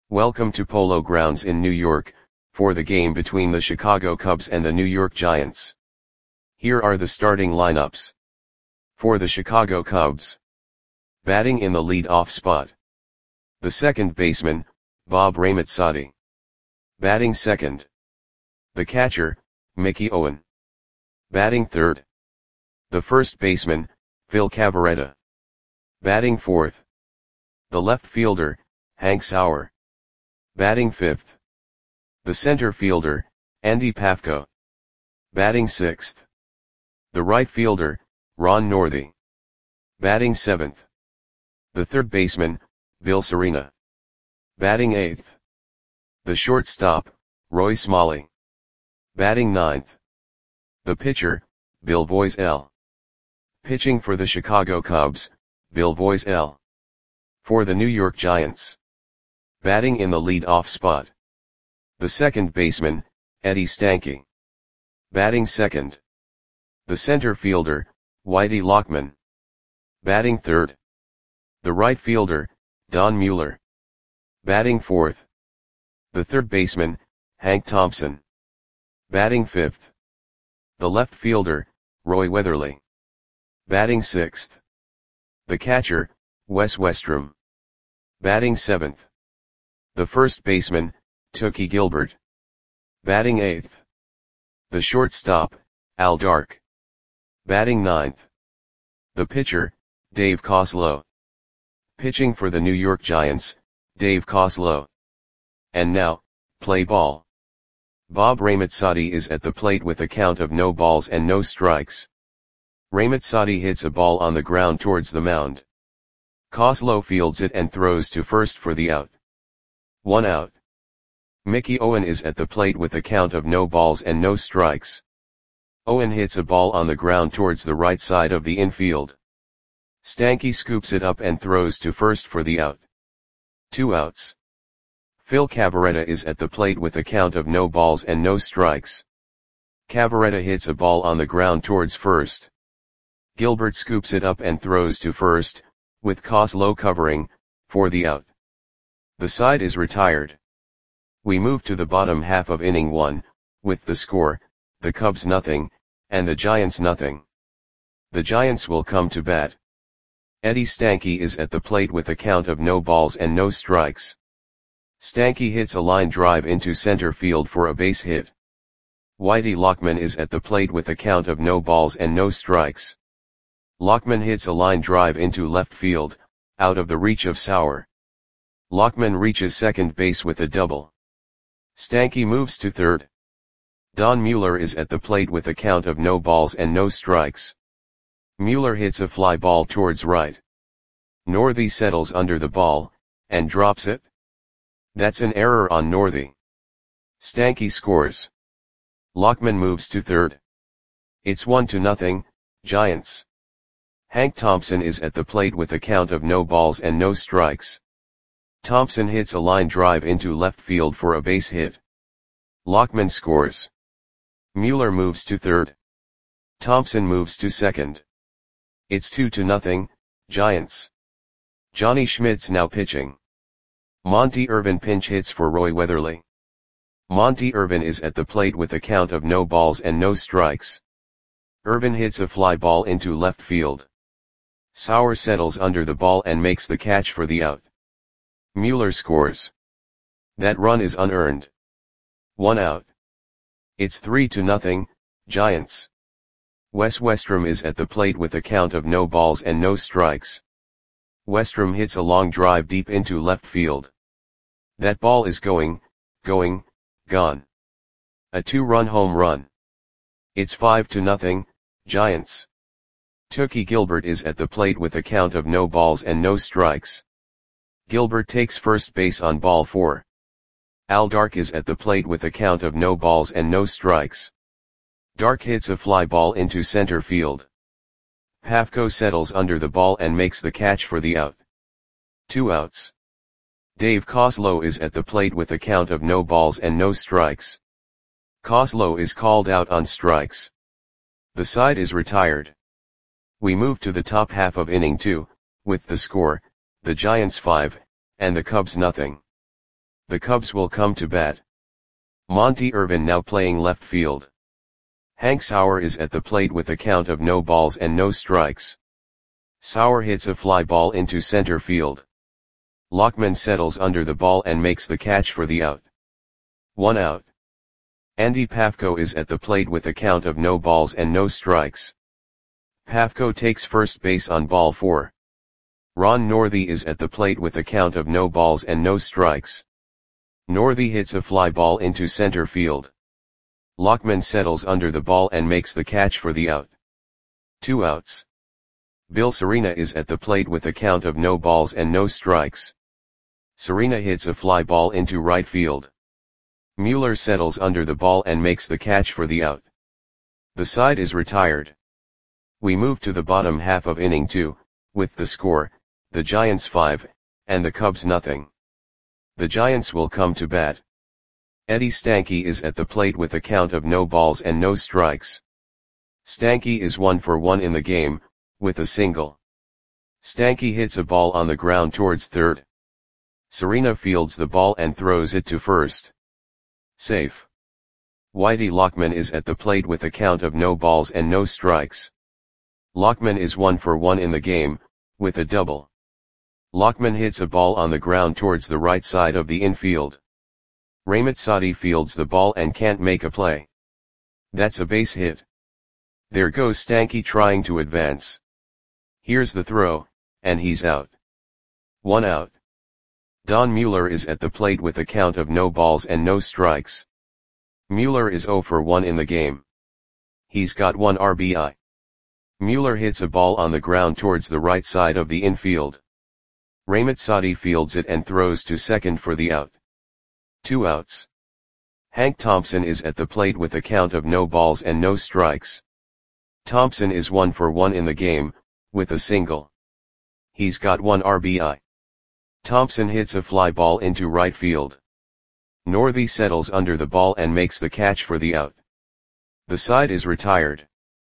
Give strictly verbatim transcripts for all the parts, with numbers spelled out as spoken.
Welcome to Polo Grounds in New York, for the game between the Chicago Cubs and the New York Giants. Here are the starting lineups. For the Chicago Cubs. Batting in the lead-off spot. The second baseman, Bob Ramazzoti. Batting second. The catcher, Mickey Owen. Batting third. The first baseman, Phil Cavarretta. Batting fourth. The left fielder, Hank Sauer. Batting fifth. The center fielder, Andy Pafko. Batting sixth. The right fielder, Ron Northey. Batting seventh. The third baseman, Bill Serena. Batting eighth. The shortstop, Roy Smalley. Batting ninth. The pitcher, Bill Voiselle. Pitching for the Chicago Cubs, Bill Voiselle. For the New York Giants. Batting in the lead-off spot. The second baseman, Eddie Stanky. Batting second. The center fielder, Whitey Lockman. Batting third. The right fielder, Don Mueller. Batting fourth. The third baseman, Hank Thompson. Batting fifth. The left fielder, Roy Weatherly. Batting sixth. The catcher, Wes Westrum. Batting seventh. The first baseman, Tookie Gilbert. Batting eighth. The shortstop, Al Dark. Batting ninth. The pitcher, Dave Coslow. Pitching for the New York Giants, Dave Coslow. And now, play ball. Bob Ramazzoti is at the plate with a count of no balls and no strikes. Ramazzoti hits a ball on the ground towards the mound. Coslow fields it and throws to first for the out. One out. Mickey Owen is at the plate with a count of no balls and no strikes. Owen hits a ball on the ground towards the right side of the infield. Stanky scoops it up and throws to first for the out. Two outs. Phil Cavarretta is at the plate with a count of no balls and no strikes. Cavarretta hits a ball on the ground towards first. Gilbert scoops it up and throws to first, with Coslow covering, for the out. The side is retired. We move to the bottom half of inning one, with the score, the Cubs nothing, and the Giants nothing. The Giants will come to bat. Eddie Stanky is at the plate with a count of no balls and no strikes. Stanky hits a line drive into center field for a base hit. Whitey Lockman is at the plate with a count of no balls and no strikes. Lockman hits a line drive into left field, out of the reach of Sauer. Lockman reaches second base with a double. Stanky moves to third. Don Mueller is at the plate with a count of no balls and no strikes. Mueller hits a fly ball towards right. Northey settles under the ball, and drops it. That's an error on Northey. Stanky scores. Lockman moves to third. It's one to nothing, Giants. Hank Thompson is at the plate with a count of no balls and no strikes. Thompson hits a line drive into left field for a base hit. Lockman scores. Mueller moves to third. Thompson moves to second. It's two to nothing, Giants. Johnny Schmidt's now pitching. Monty Irvin pinch hits for Roy Weatherly. Monty Irvin is at the plate with a count of no balls and no strikes. Irvin hits a fly ball into left field. Sauer settles under the ball and makes the catch for the out. Mueller scores. That run is unearned. One out. It's three to nothing, Giants. Wes Westrum is at the plate with a count of no balls and no strikes. Westrum hits a long drive deep into left field. That ball is going, going, gone. A two-run home run. It's five to nothing, Giants. Tookie Gilbert is at the plate with a count of no balls and no strikes. Gilbert takes first base on ball four. Al Dark is at the plate with a count of no balls and no strikes. Dark hits a fly ball into center field. Pafko settles under the ball and makes the catch for the out. Two outs. Dave Coslow is at the plate with a count of no balls and no strikes. Coslow is called out on strikes. The side is retired. We move to the top half of inning two, with the score, the Giants five, and the Cubs nothing. The Cubs will come to bat. Monty Irvin now playing left field. Hank Sauer is at the plate with a count of no balls and no strikes. Sauer hits a fly ball into center field. Lockman settles under the ball and makes the catch for the out. One out. Andy Pafko is at the plate with a count of no balls and no strikes. Pafko takes first base on ball four. Ron Northey is at the plate with a count of no balls and no strikes. Northey hits a fly ball into center field. Lockman settles under the ball and makes the catch for the out. Two outs. Bill Serena is at the plate with a count of no balls and no strikes. Serena hits a fly ball into right field. Mueller settles under the ball and makes the catch for the out. The side is retired. We move to the bottom half of inning two, with the score, the Giants five, and the Cubs nothing. The Giants will come to bat. Eddie Stanky is at the plate with a count of no balls and no strikes. Stanky is one for one in the game, with a single. Stanky hits a ball on the ground towards third. Serena fields the ball and throws it to first. Safe. Whitey Lockman is at the plate with a count of no balls and no strikes. Lockman is one for one in the game, with a double. Lockman hits a ball on the ground towards the right side of the infield. Ramitsati fields the ball and can't make a play. That's a base hit. There goes Stanky trying to advance. Here's the throw, and he's out. One out. Don Mueller is at the plate with a count of no balls and no strikes. Mueller is zero for one in the game. He's got one R B I. Mueller hits a ball on the ground towards the right side of the infield. Ramitsati fields it and throws to second for the out. Two outs. Hank Thompson is at the plate with a count of no balls and no strikes. Thompson is one for one in the game, with a single. He's got one R B I. Thompson hits a fly ball into right field. Northey settles under the ball and makes the catch for the out. The side is retired.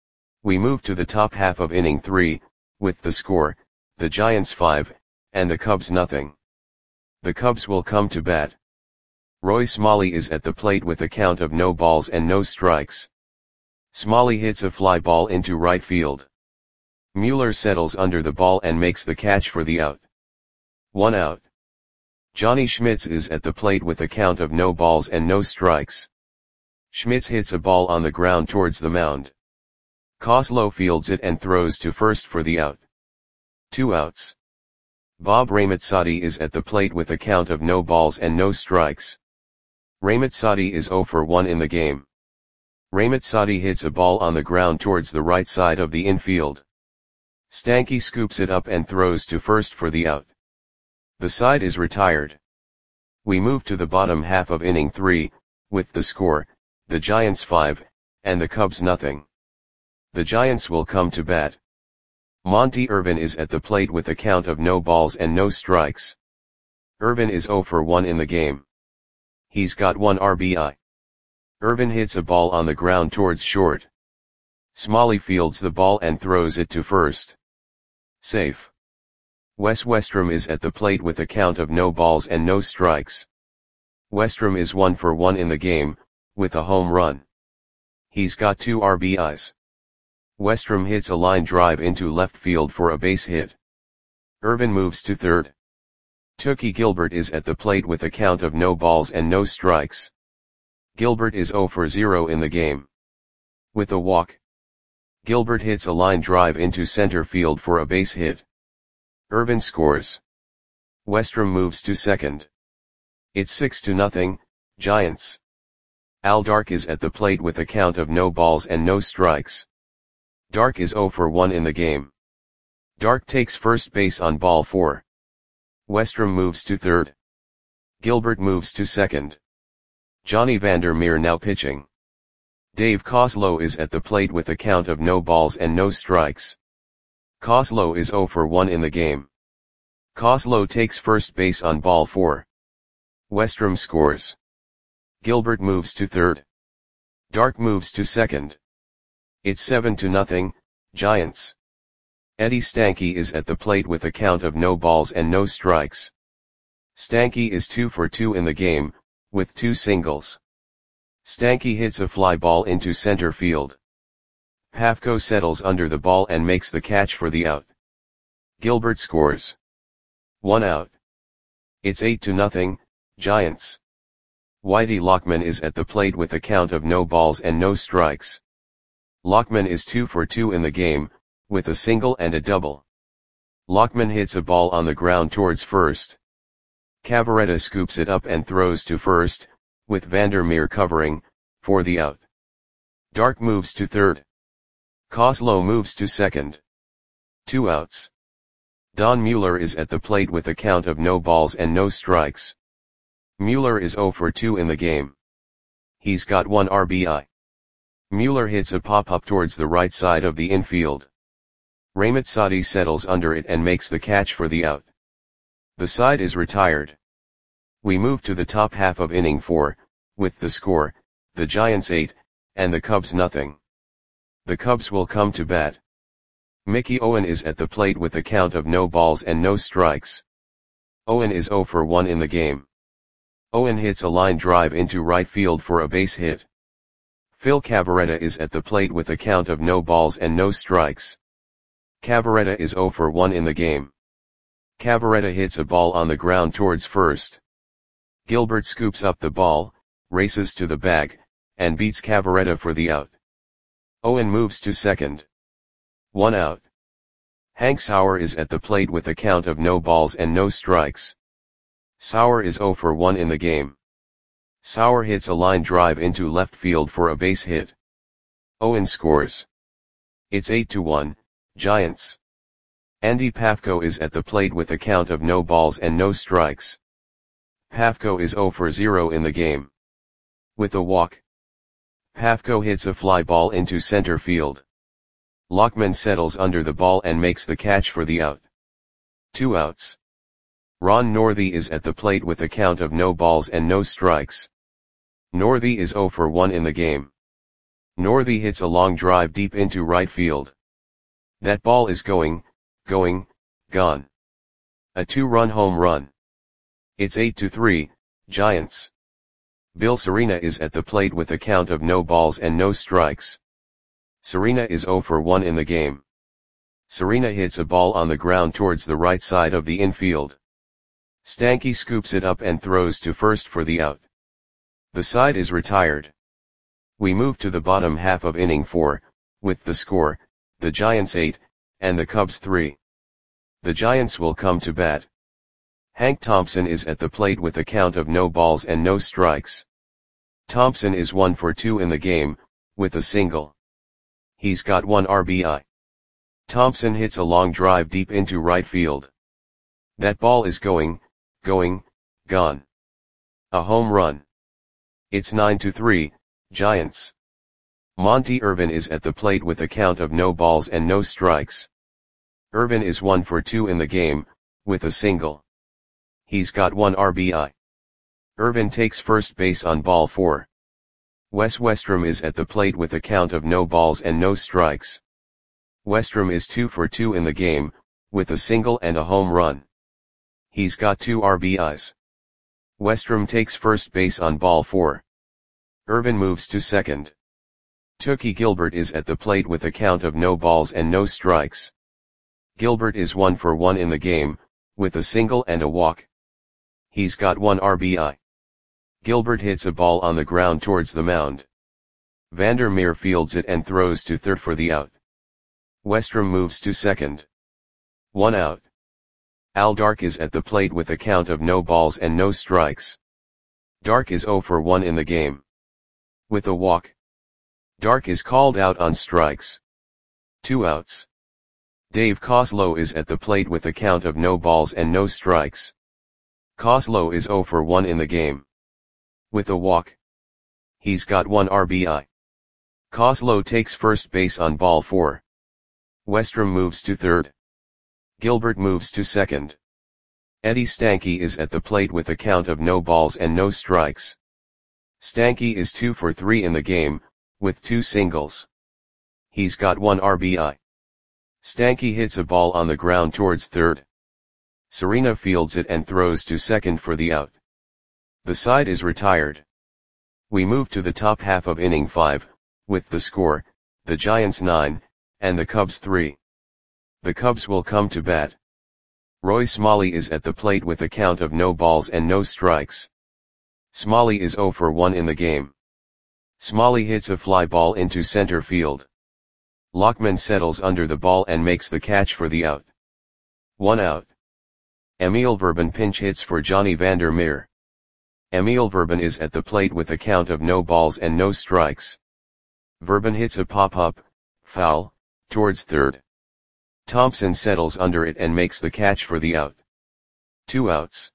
We move to the top half of inning three, with the score, the Giants five, and the Cubs nothing. The Cubs will come to bat. Roy Smalley is at the plate with a count of no balls and no strikes. Smalley hits a fly ball into right field. Mueller settles under the ball and makes the catch for the out. One out. Johnny Schmitz is at the plate with a count of no balls and no strikes. Schmitz hits a ball on the ground towards the mound. Koslow fields it and throws to first for the out. Two outs. Bob Ramitsati is at the plate with a count of no balls and no strikes. Ramitsati is zero for one in the game. Ramitsati hits a ball on the ground towards the right side of the infield. Stanky scoops it up and throws to first for the out. The side is retired. We move to the bottom half of inning three, with the score, the Giants five, and the Cubs nothing. The Giants will come to bat. Monty Irvin is at the plate with a count of no balls and no strikes. Irvin is zero for one in the game. He's got one R B I. Irvin hits a ball on the ground towards short. Smalley fields the ball and throws it to first. Safe. Wes Westrom is at the plate with a count of no balls and no strikes. Westrom is one for one in the game, with a home run. He's got two R B Is. Westrom hits a line drive into left field for a base hit. Irvin moves to third. Tookie Gilbert is at the plate with a count of no balls and no strikes. Gilbert is zero for zero in the game. With a walk. Gilbert hits a line drive into center field for a base hit. Irvin scores. Westrom moves to second. It's six to nothing, Giants. Al Dark is at the plate with a count of no balls and no strikes. Dark is zero for one in the game. Dark takes first base on ball four. Westrom moves to third. Gilbert moves to second. Johnny Vandermeer now pitching. Dave Koslow is at the plate with a count of no balls and no strikes. Koslow is zero for one in the game. Koslow takes first base on ball four. Westrom scores. Gilbert moves to third. Dark moves to second. It's seven to nothing, Giants. Eddie Stanky is at the plate with a count of no balls and no strikes. Stanky is two for two in the game, with two singles. Stanky hits a fly ball into center field. Pafko settles under the ball and makes the catch for the out. Gilbert scores. One out. It's eight to nothing, Giants. Whitey Lockman is at the plate with a count of no balls and no strikes. Lockman is two for two in the game, with a single and a double. Lockman hits a ball on the ground towards first. Cavaretta scoops it up and throws to first, with Vandermeer covering, for the out. Dark moves to third. Koslow moves to second. Two outs. Don Mueller is at the plate with a count of no balls and no strikes. Mueller is zero for two in the game. He's got one R B I. Mueller hits a pop-up towards the right side of the infield. Ramatsadi settles under it and makes the catch for the out. The side is retired. We move to the top half of inning four, with the score, the Giants eight, and the Cubs nothing. The Cubs will come to bat. Mickey Owen is at the plate with a count of no balls and no strikes. Owen is zero for one in the game. Owen hits a line drive into right field for a base hit. Phil Cavaretta is at the plate with a count of no balls and no strikes. Cavaretta is zero for one in the game. Cavaretta hits a ball on the ground towards first. Gilbert scoops up the ball, races to the bag, and beats Cavaretta for the out. Owen moves to second. One out. Hank Sauer is at the plate with a count of no balls and no strikes. Sauer is zero for one in the game. Sauer hits a line drive into left field for a base hit. Owen scores. It's eight to one, Giants. Andy Pafko is at the plate with a count of no balls and no strikes. Pafko is zero for zero in the game. With a walk. Pafko hits a fly ball into center field. Lockman settles under the ball and makes the catch for the out. Two outs. Ron Northey is at the plate with a count of no balls and no strikes. Northey is zero for one in the game. Northey hits a long drive deep into right field. That ball is going, going, gone. A two-run home run. It's eight to three, Giants. Bill Serena is at the plate with a count of no balls and no strikes. Serena is zero for one in the game. Serena hits a ball on the ground towards the right side of the infield. Stanky scoops it up and throws to first for the out. The side is retired. We move to the bottom half of inning four, with the score, the Giants eight, and the Cubs three. The Giants will come to bat. Hank Thompson is at the plate with a count of no balls and no strikes. Thompson is one for two in the game, with a single. He's got one R B I. Thompson hits a long drive deep into right field. That ball is going, going, gone. A home run. It's nine to three, Giants. Monty Irvin is at the plate with a count of no balls and no strikes. Irvin is one for two in the game, with a single. He's got one R B I. Irvin takes first base on ball four. Wes Westrom is at the plate with a count of no balls and no strikes. Westrom is two for two in the game, with a single and a home run. He's got two R B Is. Westrom takes first base on ball four. Irvin moves to second. Tookie Gilbert is at the plate with a count of no balls and no strikes. Gilbert is one for one in the game, with a single and a walk. He's got one R B I. Gilbert hits a ball on the ground towards the mound. Vandermeer fields it and throws to third for the out. Westrom moves to second. One out. Al Dark is at the plate with a count of no balls and no strikes. Dark is zero for one in the game. With a walk. Dark is called out on strikes. Two outs. Dave Koslow is at the plate with a count of no balls and no strikes. Koslow is zero for one in the game. With a walk. He's got one R B I. Koslow takes first base on ball four. Westrom moves to third. Gilbert moves to second. Eddie Stanky is at the plate with a count of no balls and no strikes. Stanky is two for three in the game, with two singles. He's got one R B I. Stanky hits a ball on the ground towards third. Serena fields it and throws to second for the out. The side is retired. We move to the top half of inning five, with the score, the Giants nine, and the Cubs three. The Cubs will come to bat. Roy Smalley is at the plate with a count of no balls and no strikes. Smalley is oh for one in the game. Smalley hits a fly ball into center field. Lockman settles under the ball and makes the catch for the out. One out. Emil Verban pinch hits for Johnny Vander Meer. Emil Verban is at the plate with a count of no balls and no strikes. Verban hits a pop-up, foul, towards third. Thompson settles under it and makes the catch for the out. Two outs.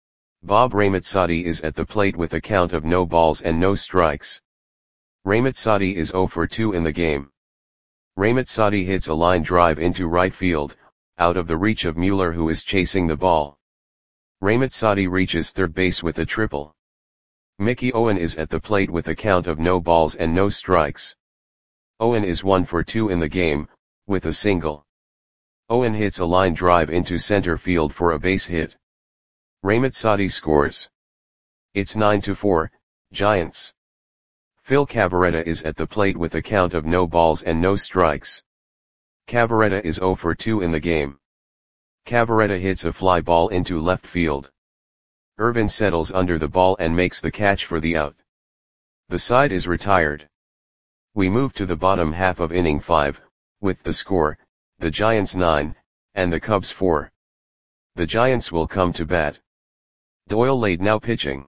Bob Ramazzotti is at the plate with a count of no balls and no strikes. Ramazzotti is oh for two in the game. Ramazzotti hits a line drive into right field, out of the reach of Mueller, who is chasing the ball. Ramazzotti reaches third base with a triple. Mickey Owen is at the plate with a count of no balls and no strikes. Owen is one for two in the game, with a single. Owen hits a line drive into center field for a base hit. Ramazzotti scores. It's nine to four, Giants. Phil Cavarretta is at the plate with a count of no balls and no strikes. Cavarretta is oh for two in the game. Cavarretta hits a fly ball into left field. Irvin settles under the ball and makes the catch for the out. The side is retired. We move to the bottom half of inning five, with the score, the Giants nine, and the Cubs four. The Giants will come to bat. Doyle Lade now pitching.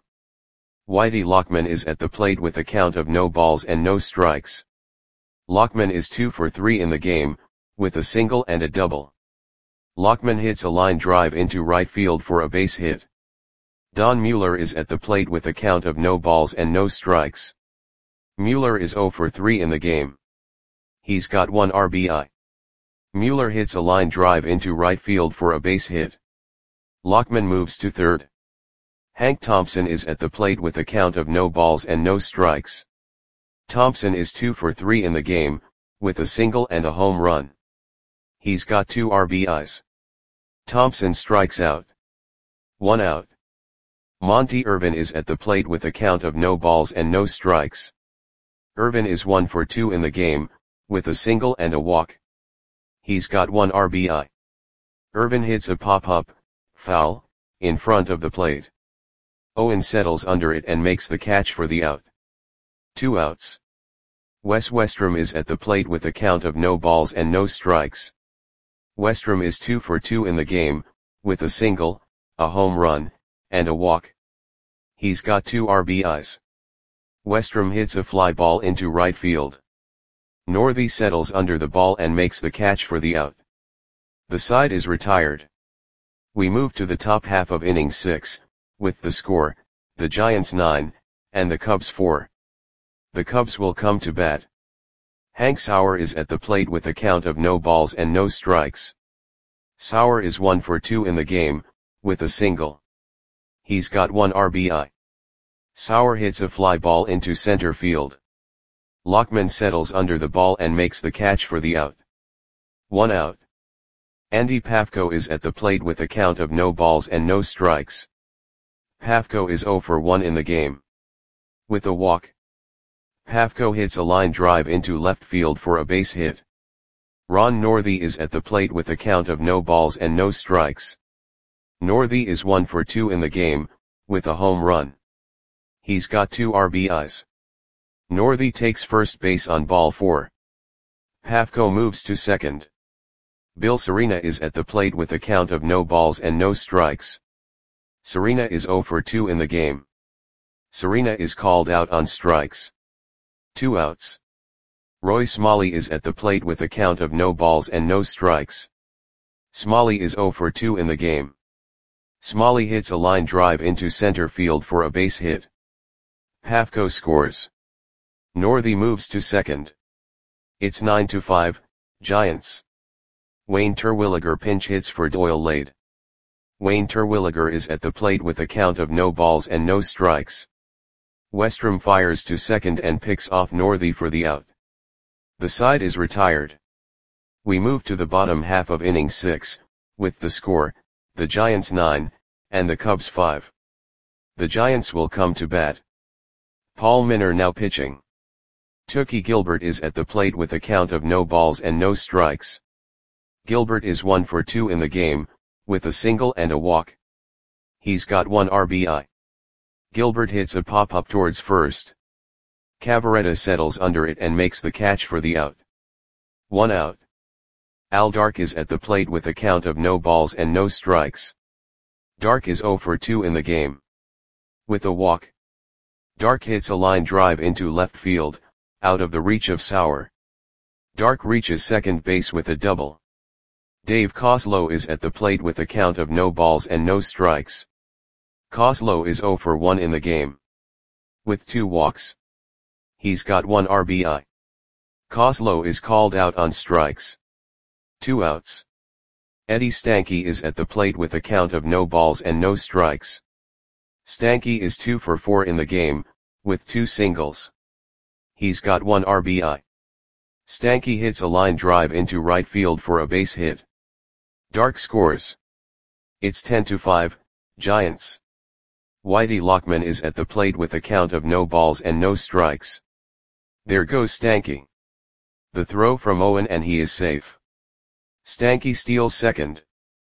Whitey Lockman is at the plate with a count of no balls and no strikes. Lockman is two for three in the game, with a single and a double. Lockman hits a line drive into right field for a base hit. Don Mueller is at the plate with a count of no balls and no strikes. Mueller is oh for three in the game. He's got one R B I. Mueller hits a line drive into right field for a base hit. Lockman moves to third. Hank Thompson is at the plate with a count of no balls and no strikes. Thompson is two for three in the game, with a single and a home run. He's got two R B Is. Thompson strikes out. One out. Monty Irvin is at the plate with a count of no balls and no strikes. Irvin is one for two in the game, with a single and a walk. He's got one R B I. Irvin hits a pop-up, foul, in front of the plate. Owen settles under it and makes the catch for the out. Two outs. Wes Westrom is at the plate with a count of no balls and no strikes. Westrom is two for two in the game, with a single, a home run, and a walk. He's got two R B Is. Westrom hits a fly ball into right field. Northey settles under the ball and makes the catch for the out. The side is retired. We move to the top half of inning six, with the score, the Giants nine, and the Cubs four. The Cubs will come to bat. Hank Sauer is at the plate with a count of no balls and no strikes. Sauer is one for two in the game, with a single. He's got one R B I. Sauer hits a fly ball into center field. Lockman settles under the ball and makes the catch for the out. One out. Andy Pafko is at the plate with a count of no balls and no strikes. Pafko is oh for one in the game. With a walk. Pafko hits a line drive into left field for a base hit. Ron Northey is at the plate with a count of no balls and no strikes. Northey is one for two in the game, with a home run. He's got two R B Is. Northey takes first base on ball four. Pafko moves to second. Bill Serena is at the plate with a count of no balls and no strikes. Serena is oh for two in the game. Serena is called out on strikes. Two outs. Roy Smalley is at the plate with a count of no balls and no strikes. Smalley is oh for two in the game. Smalley hits a line drive into center field for a base hit. Pafko scores. Northey moves to second. It's nine to five, Giants. Wayne Terwilliger pinch hits for Doyle Lade. Wayne Terwilliger is at the plate with a count of no balls and no strikes. Westrom fires to second and picks off Northey for the out. The side is retired. We move to the bottom half of inning six, with the score, the Giants nine, and the Cubs five. The Giants will come to bat. Paul Minor now pitching. Tookie Gilbert is at the plate with a count of no balls and no strikes. Gilbert is one for two in the game, with a single and a walk. He's got one R B I. Gilbert hits a pop-up towards first. Cavarretta settles under it and makes the catch for the out. One out. Al Dark is at the plate with a count of no balls and no strikes. Dark is zero for two in the game. With a walk. Dark hits a line drive into left field, out of the reach of Sauer. Dark reaches second base with a double. Dave Koslow is at the plate with a count of no balls and no strikes. Koslow is zero for one in the game. With two walks. He's got one R B I. Koslow is called out on strikes. Two outs. Eddie Stanky is at the plate with a count of no balls and no strikes. Stanky is two for four in the game, with two singles. He's got one R B I. Stanky hits a line drive into right field for a base hit. Dark scores. It's ten to five, Giants. Whitey Lockman is at the plate with a count of no balls and no strikes. There goes Stanky. The throw from Owen and he is safe. Stanky steals second.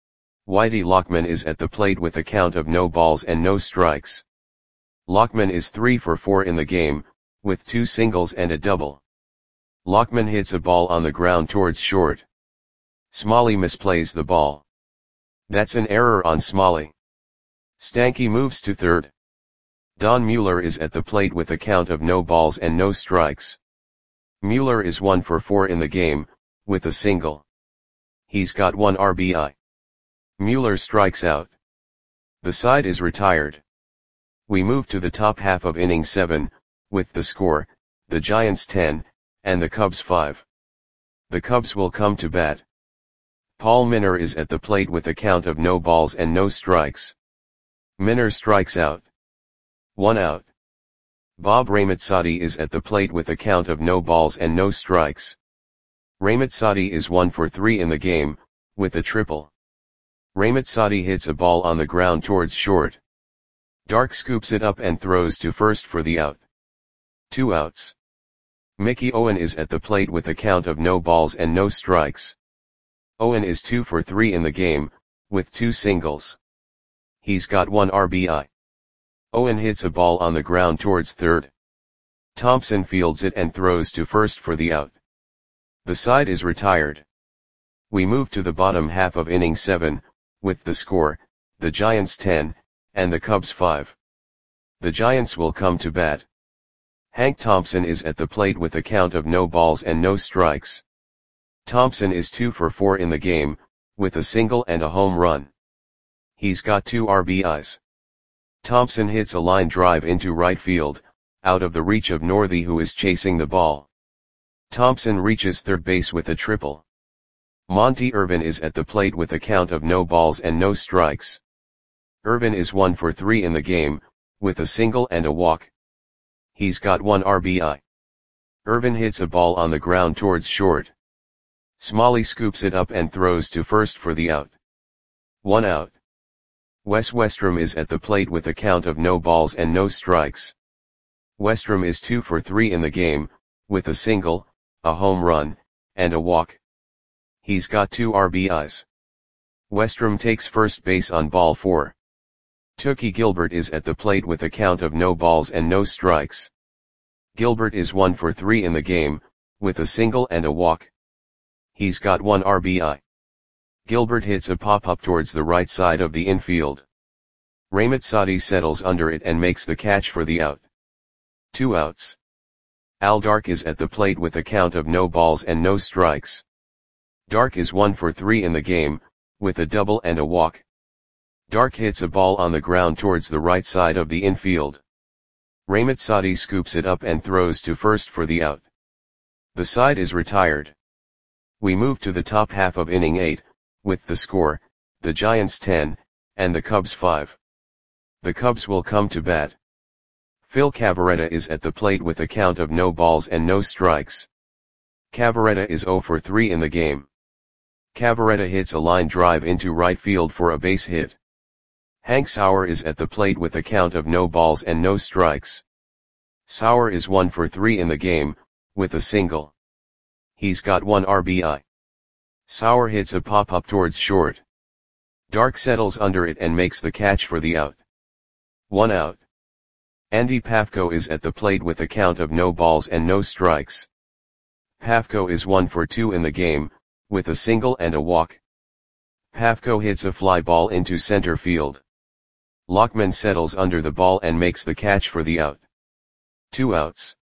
Whitey Lockman is at the plate with a count of no balls and no strikes. Lockman is three for four in the game, with two singles and a double. Lockman hits a ball on the ground towards short. Smalley misplays the ball. That's an error on Smalley. Stanky moves to third. Don Mueller is at the plate with a count of no balls and no strikes. Mueller is one for four in the game, with a single. He's got one R B I. Mueller strikes out. The side is retired. We move to the top half of inning seven, with the score, the Giants ten, and the Cubs five. The Cubs will come to bat. Paul Minor is at the plate with a count of no balls and no strikes. Minor strikes out. One out. Bob Ramazzotti is at the plate with a count of no balls and no strikes. Ramazzotti is one for three in the game, with a triple. Ramazzotti hits a ball on the ground towards short. Dark scoops it up and throws to first for the out. Two outs. Mickey Owen is at the plate with a count of no balls and no strikes. Owen is two for three in the game, with two singles. He's got one R B I. Owen hits a ball on the ground towards third. Thompson fields it and throws to first for the out. The side is retired. We move to the bottom half of inning seven, with the score, the Giants ten, and the Cubs five. The Giants will come to bat. Hank Thompson is at the plate with a count of no balls and no strikes. Thompson is two for four in the game, with a single and a home run. He's got two R B Is. Thompson hits a line drive into right field, out of the reach of Northey who is chasing the ball. Thompson reaches third base with a triple. Monty Irvin is at the plate with a count of no balls and no strikes. Irvin is one for three in the game, with a single and a walk. He's got one R B I. Irvin hits a ball on the ground towards short. Smalley scoops it up and throws to first for the out. One out. Wes Westrom is at the plate with a count of no balls and no strikes. Westrom is two for three in the game, with a single, a home run, and a walk. He's got two R B Is. Westrom takes first base on ball four. Tookie Gilbert is at the plate with a count of no balls and no strikes. Gilbert is one for three in the game, with a single and a walk. He's got one R B I. Gilbert hits a pop-up towards the right side of the infield. Ramazzotti settles under it and makes the catch for the out. Two outs. Al Dark is at the plate with a count of no balls and no strikes. Dark is one for three in the game, with a double and a walk. Dark hits a ball on the ground towards the right side of the infield. Ramazzotti scoops it up and throws to first for the out. The side is retired. We move to the top half of inning eight, with the score, the Giants ten, and the Cubs five. The Cubs will come to bat. Phil Cavarretta is at the plate with a count of no balls and no strikes. Cavarretta is zero for three in the game. Cavaretta hits a line drive into right field for a base hit. Hank Sauer is at the plate with a count of no balls and no strikes. Sauer is one for three in the game, with a single. He's got one R B I. Sauer hits a pop-up towards short. Dark settles under it and makes the catch for the out. One out. Andy Pafko is at the plate with a count of no balls and no strikes. Pafko is one for two in the game, with a single and a walk. Pafko hits a fly ball into center field. Lockman settles under the ball and makes the catch for the out. Two outs.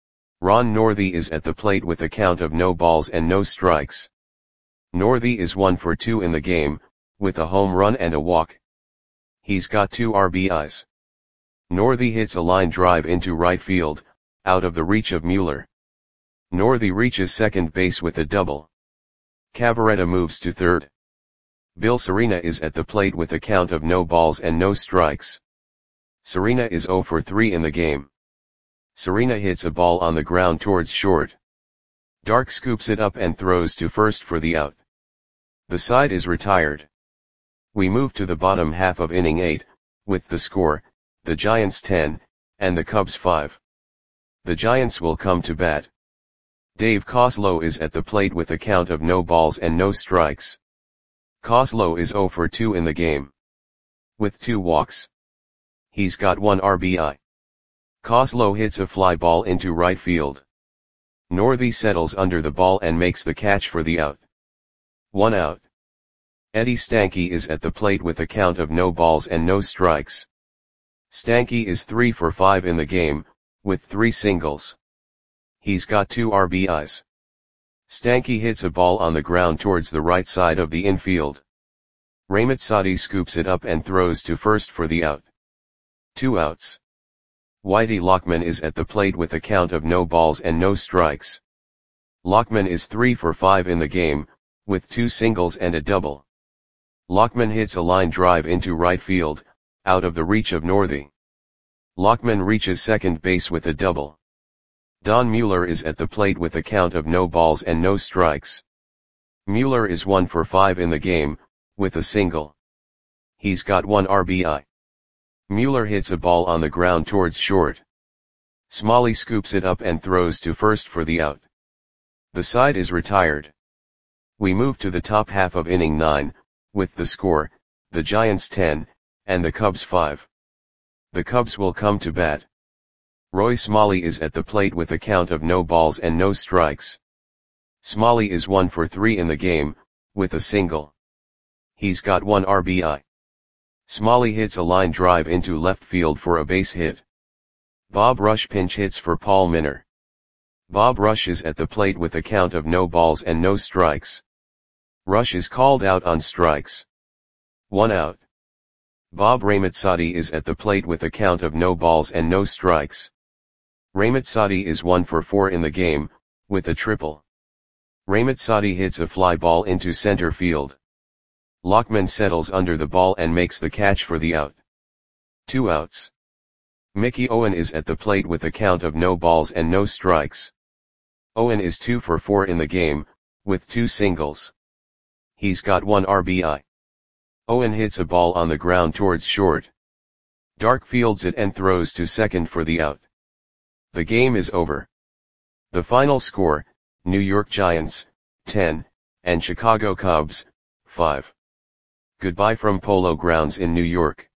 Ron Northey is at the plate with a count of no balls and no strikes. Northey is one for two in the game, with a home run and a walk. He's got two R B Is. Northey hits a line drive into right field, out of the reach of Mueller. Northey reaches second base with a double. Cavaretta moves to third. Bill Serena is at the plate with a count of no balls and no strikes. Serena is zero for three in the game. Serena hits a ball on the ground towards short. Dark scoops it up and throws to first for the out. The side is retired. We move to the bottom half of inning eight, with the score, the Giants ten, and the Cubs five. The Giants will come to bat. Dave Koslow is at the plate with a count of no balls and no strikes. Koslow is zero for two in the game. With two walks. He's got one R B I. Koslow hits a fly ball into right field. Northey settles under the ball and makes the catch for the out. One out. Eddie Stanky is at the plate with a count of no balls and no strikes. Stanky is three for five in the game, with three singles. He's got two R B Is. Stanky hits a ball on the ground towards the right side of the infield. Ramitsadi scoops it up and throws to first for the out. Two outs. Whitey Lockman is at the plate with a count of no balls and no strikes. Lockman is three for five in the game, with two singles and a double. Lockman hits a line drive into right field, out of the reach of Northey. Lockman reaches second base with a double. Don Mueller is at the plate with a count of no balls and no strikes. Mueller is one for five in the game, with a single. He's got one R B I. Mueller hits a ball on the ground towards short. Smalley scoops it up and throws to first for the out. The side is retired. We move to the top half of inning nine, with the score, the Giants ten, and the Cubs five. The Cubs will come to bat. Roy Smalley is at the plate with a count of no balls and no strikes. Smalley is one for three in the game, with a single. He's got one R B I. Smalley hits a line drive into left field for a base hit. Bob Rush pinch hits for Paul Minner. Bob Rush is at the plate with a count of no balls and no strikes. Rush is called out on strikes. One out. Bob Ramitsadi is at the plate with a count of no balls and no strikes. Ramitsadi is one for four in the game, with a triple. Ramitsadi hits a fly ball into center field. Lockman settles under the ball and makes the catch for the out. Two outs. Mickey Owen is at the plate with a count of no balls and no strikes. Owen is two for four in the game, with two singles. He's got one R B I. Owen hits a ball on the ground towards short. Dark fields it and throws to second for the out. The game is over. The final score, New York Giants, ten, and Chicago Cubs, five. Goodbye from Polo Grounds in New York.